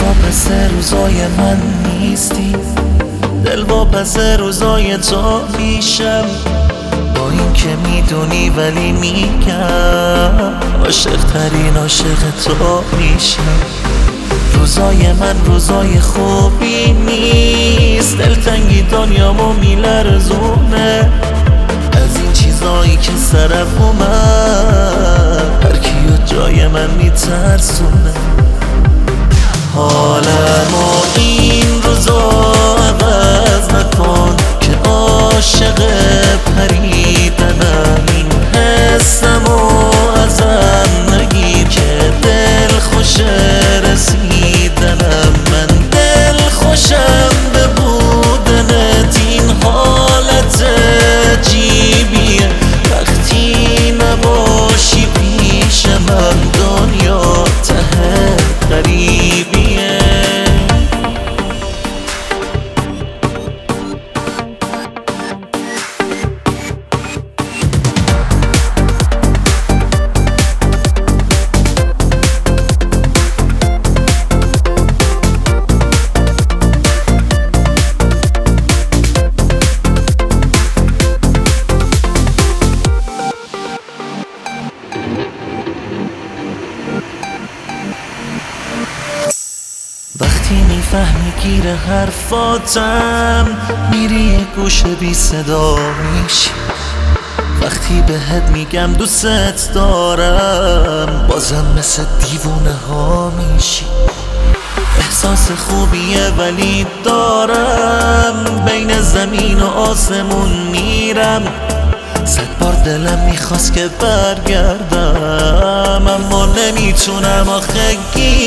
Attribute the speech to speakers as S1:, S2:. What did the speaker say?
S1: پس روزای من نیستی، دل پس روزای تو میشم. با این که میدونی ولی میگم عاشق ترین عاشق تو میشم. روزای من روزای خوبی نیست، دلتنگی دنیامو میلرزونه از این چیزایی که سرم اومد، هر کیو جای من میترسونه. حالمو این روزا عوض نکن که عاشق پریدنم، این حسمو ازم نگیر که دل خوش رسیدنم. من دل خوشم به بودنت، این حالت عجیبیه وقتی نباشی پیشم، دنیا ته غریبیه. وقتی میفهمی گیر حرفاتم، میری یه گوشه بی صدا میشی. وقتی بهت میگم دوست دارم، بازم مثل دیوونه ها میشی. احساس خوبیه ولی دارم، بین زمین و آسمون میرم. 100 بار دلم میخواست که برگردم، اما نمیتونم آخه